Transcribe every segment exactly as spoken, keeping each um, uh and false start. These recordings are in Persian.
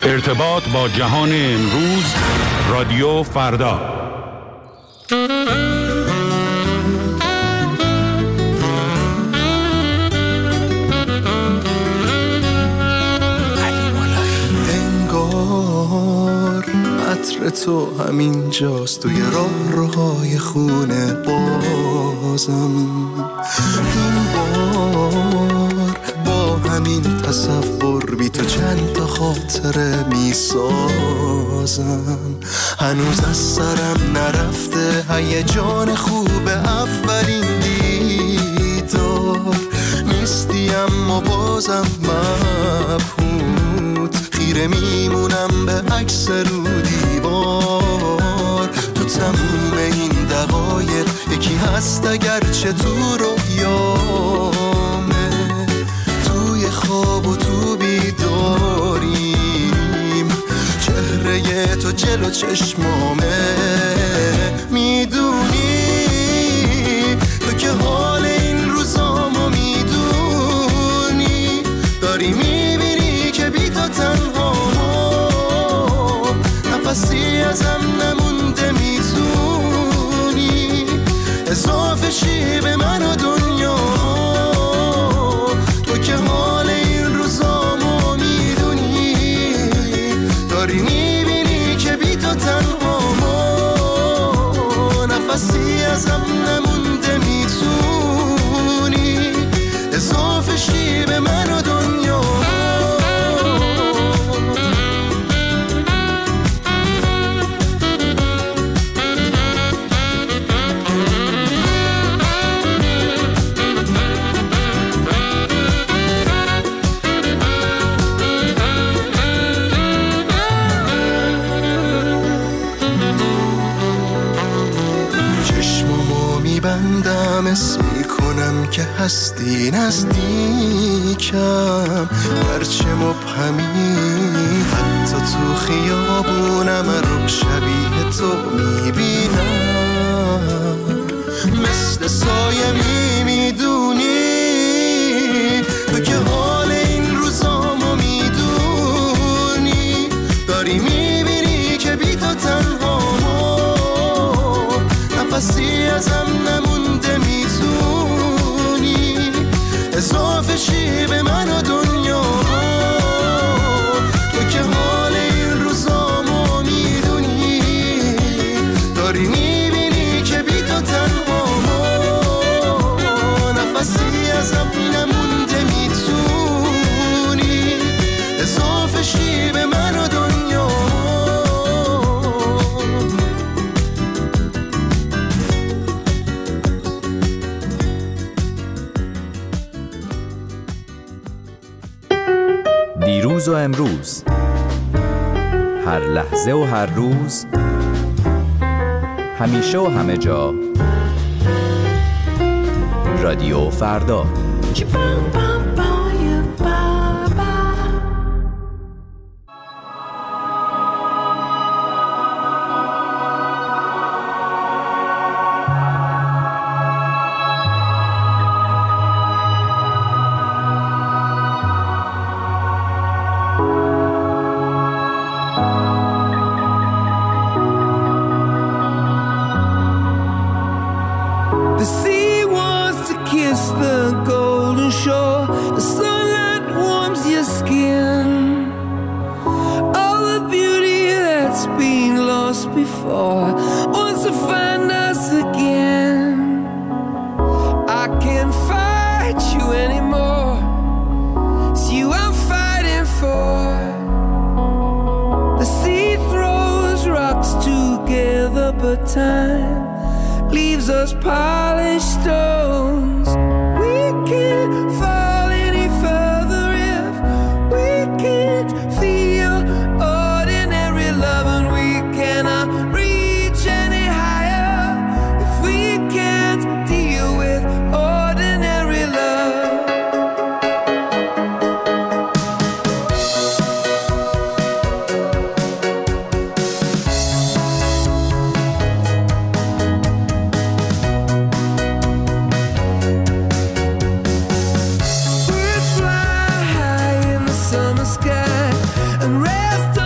ارتباط با جهان امروز، رادیو فردا. انگار عطر تو همین جاست توی راه روهای خونه بازم. این بار با همین تصور بی تو چند تا خاطره می سازم. هنوز از سرم نرفته هیجان خوب اولین دیدار. نیستی اما بازم مبهوت، خیره میمونم به عکس رو دیوار. تو تموم این دقایق یکی هست اگرچه تو رویامه، توی خواب و تو بیداریم، چهره تو جلو چشمامه. میدونی تو که حال این روزامو میدونی، داری میبینی که بی تو تنها نفسی ازم نمونده. میتونی اضافه شی به من و دنیا، تو که حال این روزامو میدونی، داری میبینی که بی تو تنها نفسی ازم نمونده. میتونی اضافه شی به من و دنیا. بندم اسم میکنم که هستی نزدیکم، هرچه مبهمی حتی تو خیابونم رو شبیه تو میبینم. مثل سایه میمیدونی، تو که حال این روزامو میدونی، داری میبینی که بی تو تنها نفسی ازم نمونده. میتونی اضافه شی به من و دنیا، تو که حال این روزامو میدونی، داری میبینی که بی تو تنها نفسی ازم نمونده. میتونی اضافه شی به من و دنیا. دیروز و امروز، هر لحظه و هر روز، همیشه و همه جا، رادیو فردا. Time leaves us polished stones. We can't fall any further if we can't feel ordinary love, and we cannot reach any higher if we can't deal with ordinary love. Sky and rest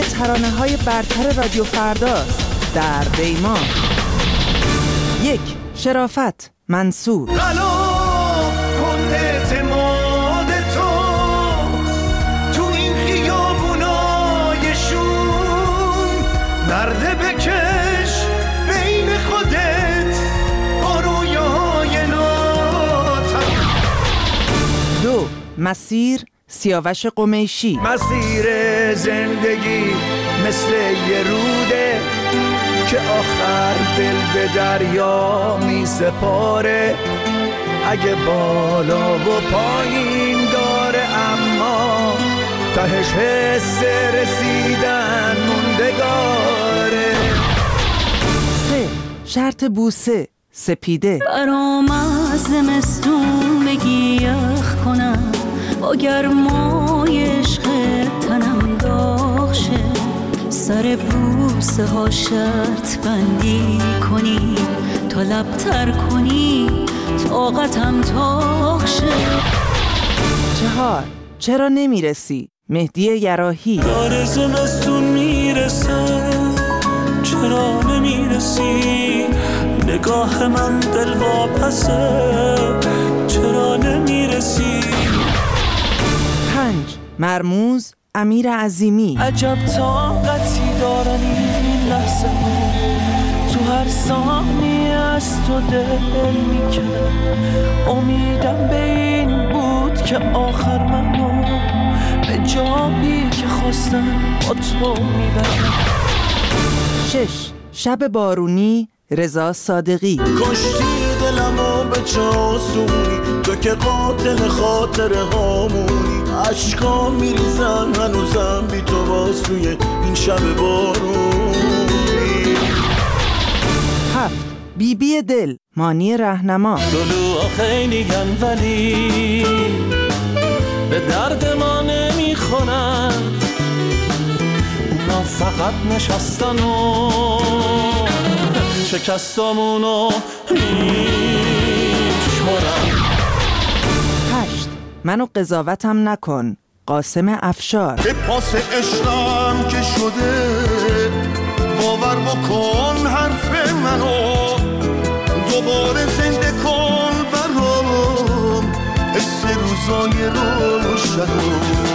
ترانه‌های برتر رادیو فرداست در دیما. یک، شرافت، منصور. غلاف کن اعتماد تو تو این خیابونای شوم، نرده بکش بین خودت با رویای ناتن. دو، مسیر، سیاوش قمیشی. مسیر زندگی مثل یه روده که آخر دل به دریا می سپاره. اگه بالا و پایین داره اما تهش حس رسیدن موندگاره. سه، شرط بوسه، سپیده. برام از زمستون بگی یخ کنم، با گرمای عشق تنم داغ شه. سر بوسه ها شرط بندی کنی تا لب تر کنی طاقتم تاق شه. چهار، چرا نمیرسی، مهدی یراحی. داره زمستون میرسه چرا نمیرسی، نگاه من دل واپسه چرا نمیرسی. پنج، مرموز، امیر عظیمی. عجب طاقتی دارن این لحظه ها، تو هر ثانیه از تو دل میکنم. امیدم به این بود که آخر منو به جایی که خواستم با تو میبرم. شش، شب بارونی، رضا صادقی. کشتی دلمو به چاسونی، تو که قاتل خاطره هامونی. عشقا میریزن هنوزم بی تو باز توی این شب بارونی. هفت، بی بی دل، مانی رهنما. دلوها خیلی گن ولی به درد ما نمیخونن، اونا فقط نشستن و شکستامونو میشمارن. هشت، منو قضاوتم نکن، قاسم افشار. به پاس عشقم که شده باور بکن حرف منو، دوباره زنده کن برام حس روزای روشنو.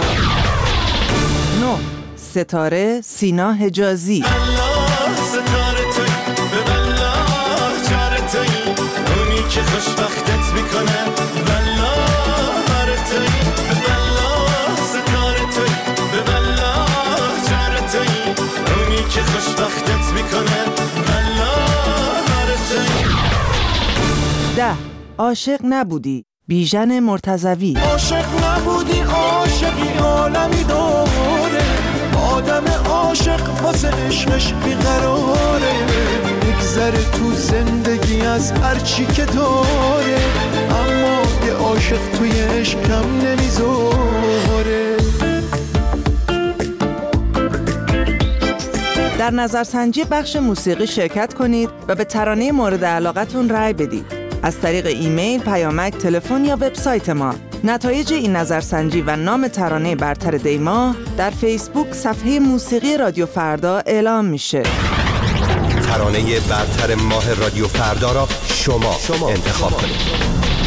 نه، ستاره، سینا حجازی. الله ستاره توی به الله جاره توی، اونی که خوشبختت میکنه والله بره توی به الله ستاره توی به الله جاره توی، اونی که خوشبختت میکنه والله بره توی. ده، عاشق نبودی، بیژن مرتضوی. عاشق نبودی عاشقی عالمی داره، آدم عاشق واسه عشقش بیقراره. میگذره تو زندگی از هرچی که داره، اما یه عاشق توی عشقم نمیذاره. در نظرسنجی بخش موسیقی شرکت کنید و به ترانه مورد علاقتون رأی بدید. از طریق ایمیل، پیامک، تلفن یا وبسایت ما. نتایج این نظرسنجی و نام ترانه برتر دیما در فیسبوک صفحه موسیقی رادیو فردا اعلام میشه. ترانه برتر ماه رادیو فردا را شما, شما انتخاب کنید.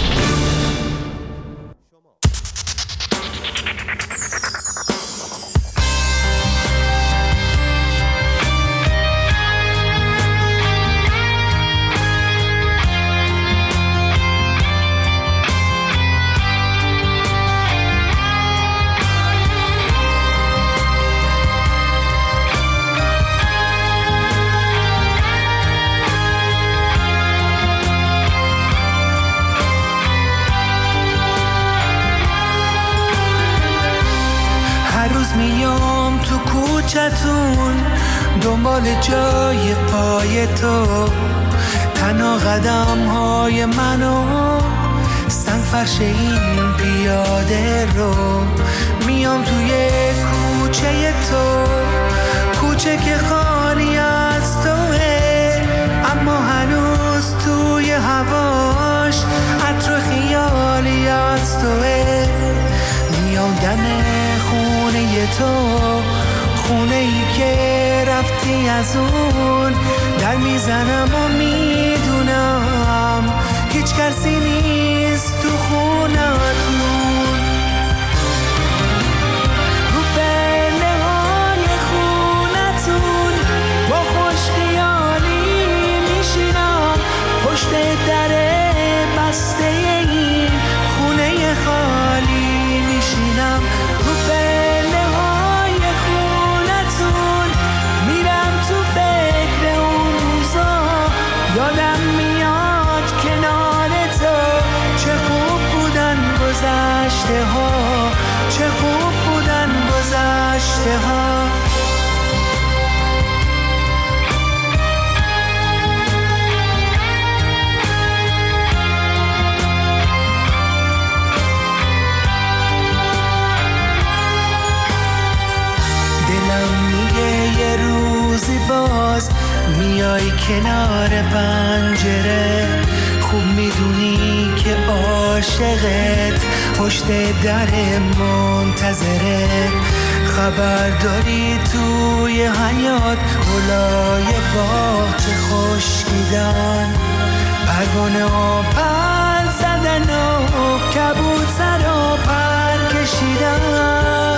میام تو کوچتون دنبال جای پای تو، تنها قدم های منو سنگ فرش این پیاده رو. میام توی کوچه تو، کوچه که خالی از توه، اما هنوز توی هواش عطر خیالی از توه. میام دم خونه تو، خونه ای که از اون در میزنم و میدونم هیچ کسی نیست تو خونتون. رو پله های خونتون با خوش خیالی میشینم، پشت در بسته این خونه خالی میشینم. رو پله های خونتون میرم تو فکر اون روزا، یادم میاد کنار تو چه خوب بودن گذشته ها، چه خوب بودن گذشته ها. یه روزی باز میای کنار پنجره، خوب میدونی که عاشقت پشت در منتظره. خبر داری توی حیاط گلای باغچه خشکیدن، پروانه ها پر زدن و کبوتر ها پر کشیدن.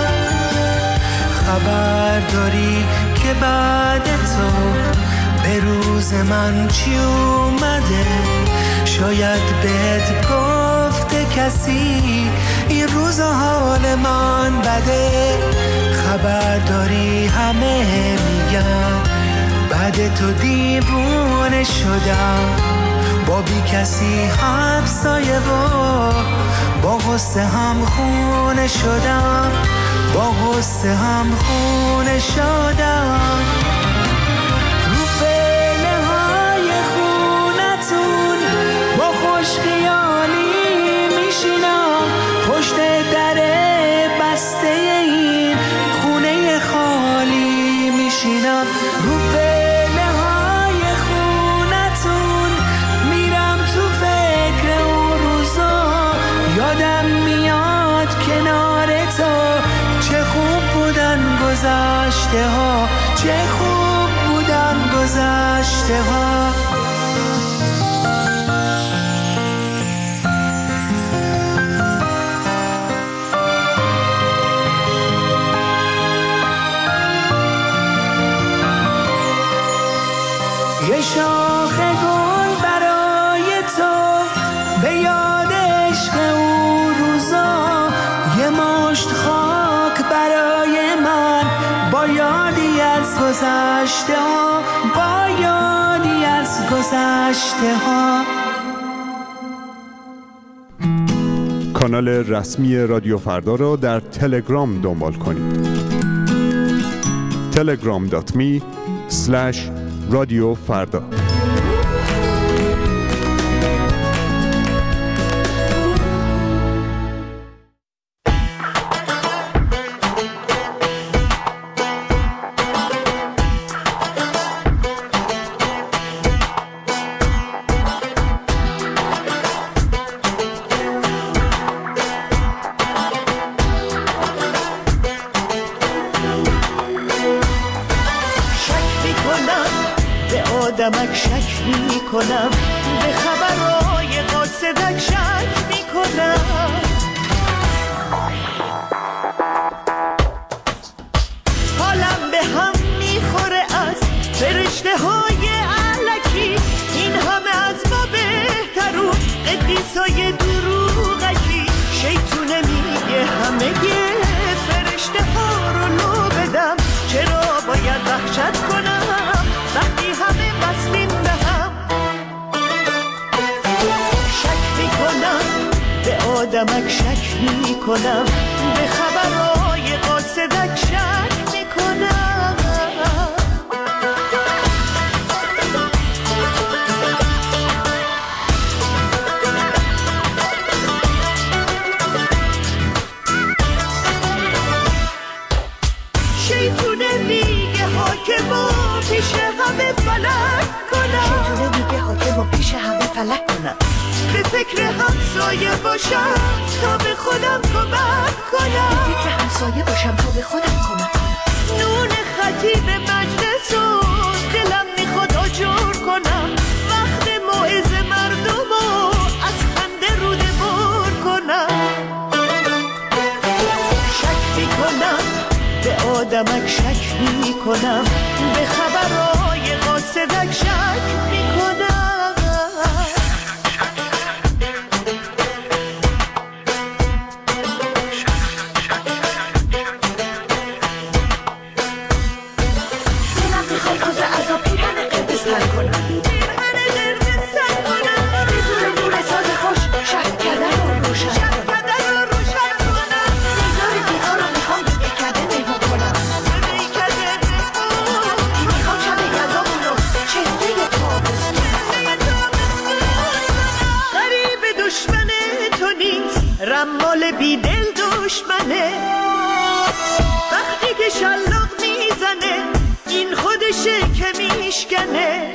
خبر داری که بعد تو به روز من چی اومده، شاید بهت گفته کسی این روز حال من بده. خبر داری همه میگن بعد تو دیوونه شدم، با بی کسی همسایه و با غصه هم خونه شدم، با غصه هم خونه شدم. رو پله های خونتون با خوش خیالی میشینم، پشت در بسته این خونه خالی میشینم. رو پله های خونتون میرم تو فکر اون روزا، یادم میاد کنار تو چه خوب بودن گذشته ها، چه خوب بودن گذشته ها. یه شاخ گل برای تو به یاد عشق اون روزا، یه مشت خاک برای من با یادی از گذشته ها، با یادی از گذشته ها. کانال رسمی رادیو فردا را در تلگرام دنبال کنید. تلگرام دات می اسلش رادیو فردا. آدمک شک می کنم، به خبرهای قاصدک شک می کنم. حالم به هم می خوره از فرشته های علکی، این همه از ما بهترون قدیسای دروغکی. شیطونه میگه همه فرشته ها رو لو بدم، چرا باید وحشت کنم وقتی همه بسلیم به هم. شک می کنم به آدمک شک می کنم، به خبرهای قاصدک شک می کنم. شیطونه میگه حاکمو پیش همه فلک کنم، شیطونه میگه حاکمو پیش همه فلک کنم. به فکر همسایه باشم تا به خودم کمک کنم، به فکر همسایه باشم تا به خودم کمک کنم. نون خطیب مجلس و کنم، وقت موعظه مردمو از خنده روده بر کنم. شک میکنم به آدمک، شک میکنم به خبرهای قاصدک، شک میکنم. رمال بی دل دشمنه، وقتی که شلاق میزنه این خودشه که میشکنه.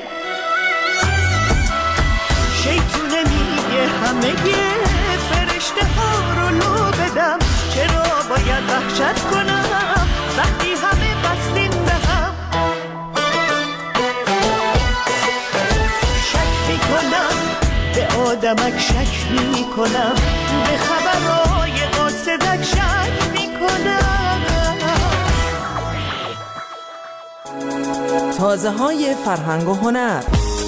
شیطونه میگه همه فرشته ها رو لو بدم، چرا باید وحشت کنم وقتی همه بستین به هم. شک میکنم به آدمک، شک میکنم به خبرهای قاصدک، شک میکنم. تازه های فرهنگ و هنر.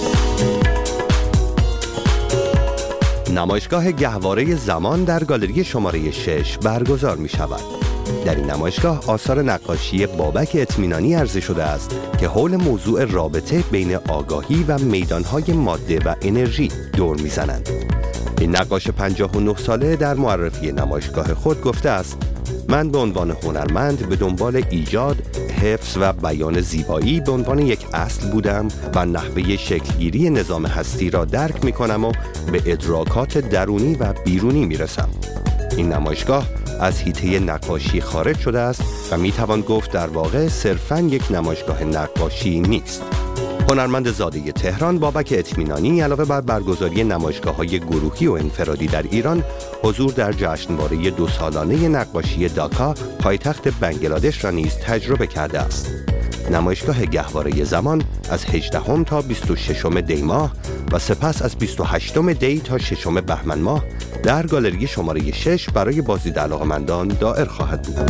نمایشگاه گهواره زمان در گالری شماره شش برگزار می شود. در این نمایشگاه آثار نقاشی بابک اطمینانی عرضه شده است که حول موضوع رابطه بین آگاهی و میدانهای ماده و انرژی دور میزنند. این نقاش پنجاه و نه ساله در معرفی نمایشگاه خود گفته است: من به عنوان هنرمند به دنبال ایجاد، حفظ و بیان زیبایی به عنوان یک اصل بودم و نحوه شکلگیری نظام هستی را درک می کنم و به ادراکات درونی و بیرونی می رسم. این نمایشگاه از حیطه نقاشی خارج شده است و می توان گفت در واقع صرفاً یک نمایشگاه نقاشی نیست. هنرمند زاده تهران بابک اطمینانی علاوه بر برگزاری نمایشگاه‌های گروهی و انفرادی در ایران، حضور در جشنواره دو سالانه نقاشی داکا پایتخت بنگلادش را نیز تجربه کرده است. نمایشگاه گهواره زمان از هجدهم تا بیست و ششم دی ماه و سپس از بیست و هشتم دی تا ششم بهمن ماه در گالری شماره شش برای بازدید علاقه‌مندان دائر خواهد بود.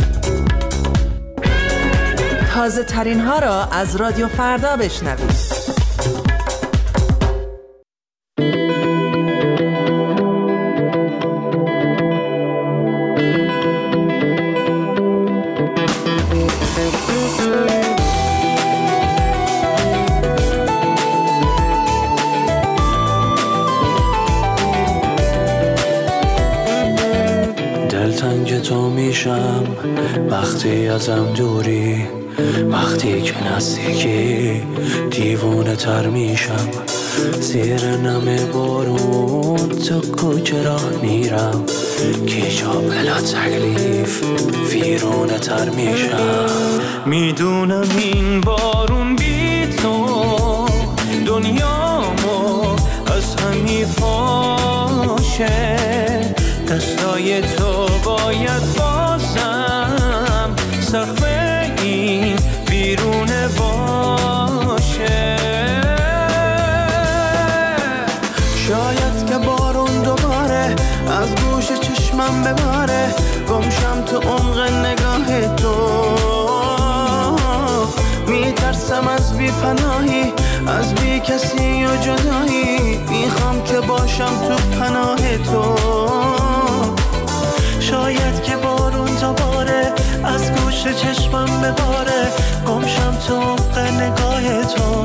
تازه ترین ها را از رادیو فردا بشنوید. دلتنگ تو میشم وقتی ازم دوری، وقتی که نزدیکی دیوونه تر میشم. زیر نم بارون تو کوچه راه میرم، کیجا بلا تکلیف ویرونه تر میشم. میدونم این بارون بی تو دنیامو از هم میپاشه، دستای تو باید بازم سقف این بیرونه باشه. شاید که بارون دوباره از گوش چشمم بباره، گمشم تو عمق نگاه تو. میترسم از بی پناهی، از بی کسی و جدایی، میخوام که باشم تو پناه تو. شاید که بارون دوباره از گوش چشمم بباره، گمشم تو عمق نگاه تو.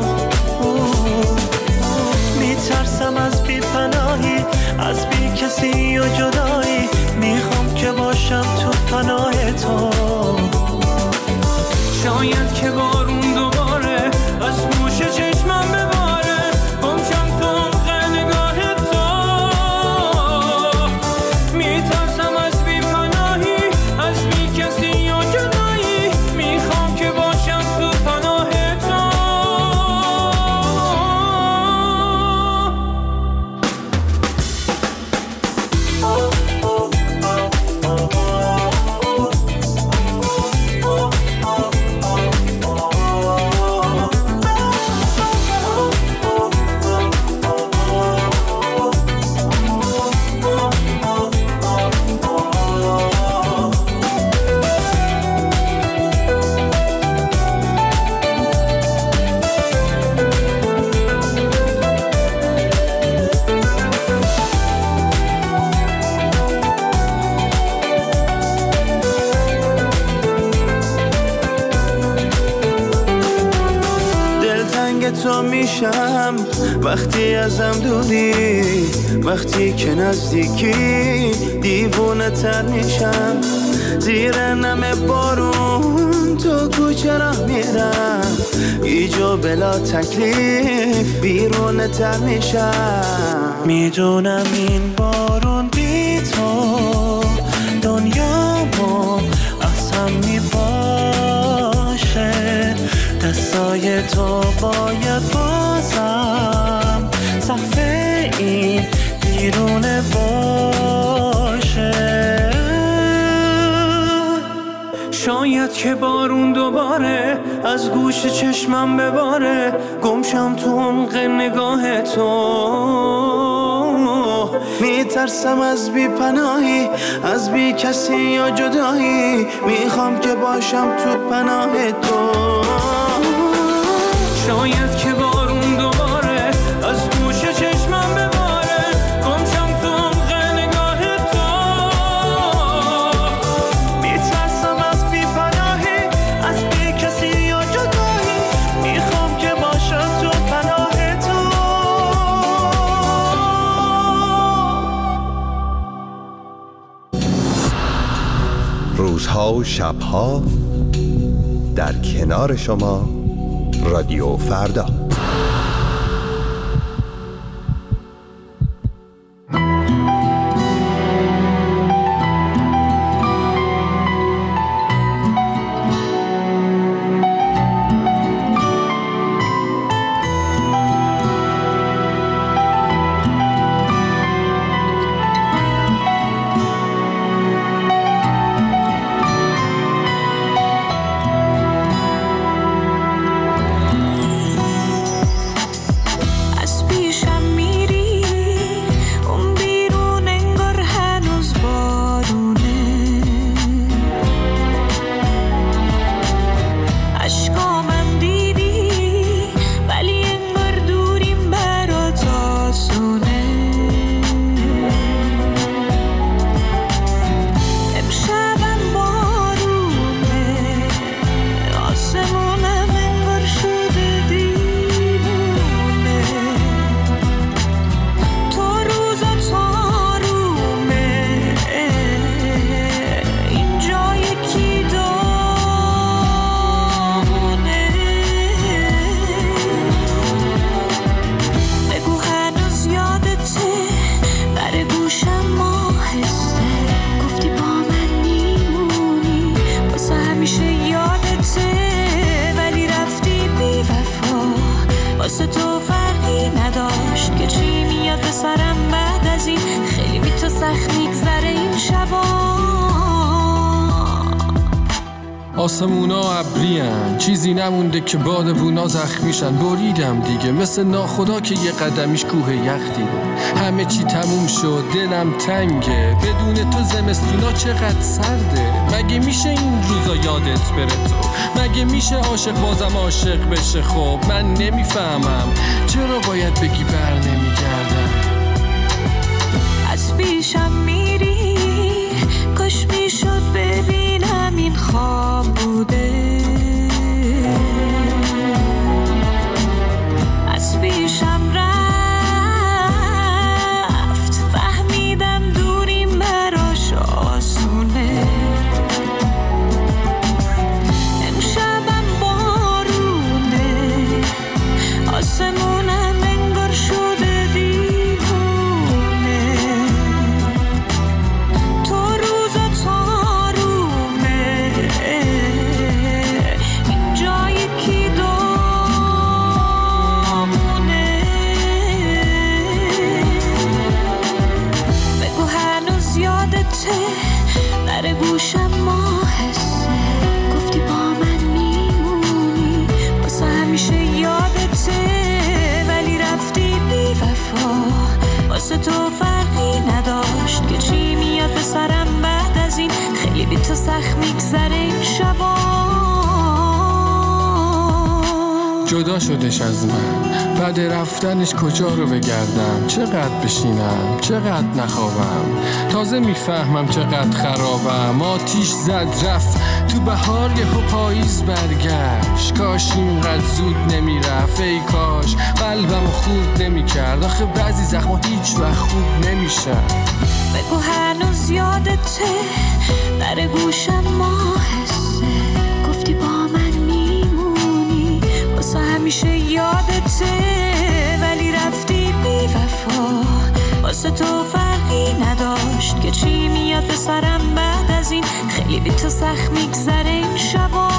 میترسم از بی پناهی، از بی کسی و جدایی، میخوام که باشم تو پناه تو. شاید که بارون دوباره از گوش چشمم بباره، گمشم تو عمق نگاه تو. میترسم از بی پناهی، از بی کسی و جدایی، میخوام که باشم تو پناه تو. تو میشم وقتی ازم دوری، وقتی که نزدیکی دیوونه تر میشم. زیر نم بارون تو کوچه راه میرم، ایجا بلا تکلیف بیرونه تر میشم. میدونم این بارون بی تو دنیامو از هم میپاشه. دستای تو باید بازم سقف این بیرونه باشه. شاید که بارون دوباره از گوش چشمم بباره، گمشم تو عمق نگاه تو. میترسم از بی پناهی، از بی کسی یا جدایی، میخوام که باشم تو پناه تو. شاید که بارون دوباره از گوش چشمم بباره، گمشم تو عمق نگاه تو. میترسم از بی پناهی، از بی کسی یا جدایی، میخوام که باشم تو پناه تو. روزها و شبها در کنار شما رادیو فردا. واسه تو فرقی نداشت که چی میاد به سرم بعد از این. خیلی بی تو سخت میگذره این شبا. آسمونا ابریان، چیزی نمونده که بادبونا زخمیشن. بریدم دیگه مثل ناخدا که یه قدمیش کوه یخ دیده. همه چی تموم شد، دلم تنگه. بدون تو زمستونا چقدر سرده. مگه میشه این روزا یادت بره تو؟ مگه میشه عاشق بازم عاشق بشه؟ خب من نمیفهمم چرا باید بگی بر نمیگردم. از پیشم میری، کاش میشد ببینم این خواب بوده. از پیشم رفت، فهمیدم دوریم براش آسونه. امشبم بارونه، آسمونم انگار شده دیوونه. تو روزا تارومه، این جایی کی دامونه. بگو هنوز یادته، در گوشم ماهسته. گفتی با من میمونی، واسه همیشه یادته. ولی رفتی بی وفا، واسه تو فرقی نداشت که چی میاد به سرم بعد از این. خیلی بی تو سخت میگذره این شبا. جدا شدش از من، بعد رفتنش کجا رو بگردم، چقدر بشینم چقدر نخوابم، تازه میفهمم چقدر خرابم. آتیش زد رفت تو بهار یهو پاییز برگشت، کاش اینقدر زود نمیرفت، ای کاش قلبمو خورد نمیکرد، آخه بعضی زخما هیچ وقت خوب نمیشن. بگو هنوز یادته در گوشم ما حسه، گفتی با من میمونی واسه همیشه یادته، ولی رفتی بی وفا، واسه تو فرقی نداشت که چی میاد به سرم بعد از این، خیلی بی تو سخت میگذره این شبا.